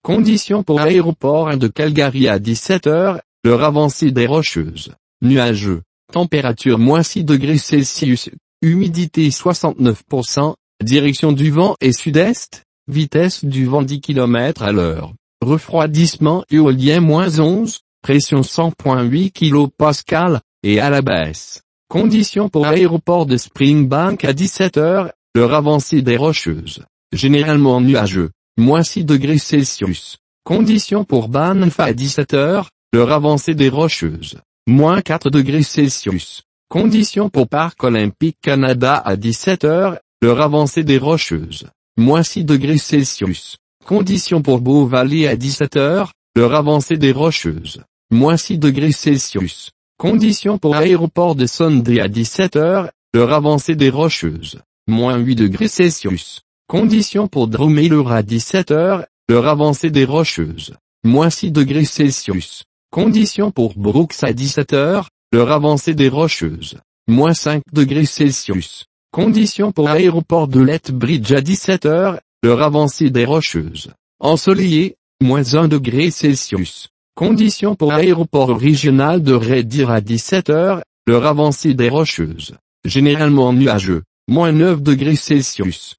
Conditions pour aéroport de Calgary à 17 heures, l'heure avancée des Rocheuses. Nuageux. Température -6 degrés Celsius. Humidité 69%. Direction du vent est sud-est. Vitesse du vent 10 km à l'heure. Refroidissement éolien -11. Pression 100.8 kPa, et à la baisse. Conditions pour aéroport de Springbank à 17 heures, l'heure avancée des Rocheuses. Généralement nuageux. -6 degrés Celsius. Conditions pour Banff à 17 heures, l'heure avancée des Rocheuses. -4 degrés Celsius. Conditions pour Parc Olympique Canada à 17 heures, l'heure avancée des Rocheuses. -6 degrés Celsius. Conditions pour Bow Valley à 17 heures, l'heure avancée des Rocheuses. -6 degrés Celsius. Conditions pour aéroport de Sunday à 17 heures, l'heure avancée des Rocheuses. -8 degrés Celsius. Conditions pour Drumheller à 17 heures, l'heure avancée des Rocheuses. -6 degrés Celsius. Conditions pour Brooks à 17 heures, l'heure avancée des Rocheuses. -5 degrés Celsius. Conditions pour aéroport de Lethbridge à 17 heures, l'heure avancée des Rocheuses. Ensoleillé, -1 degré Celsius. Conditions pour aéroport régional de Red Deer à 17 heures, l'heure avancée des Rocheuses. Généralement nuageux, -9 degrés Celsius.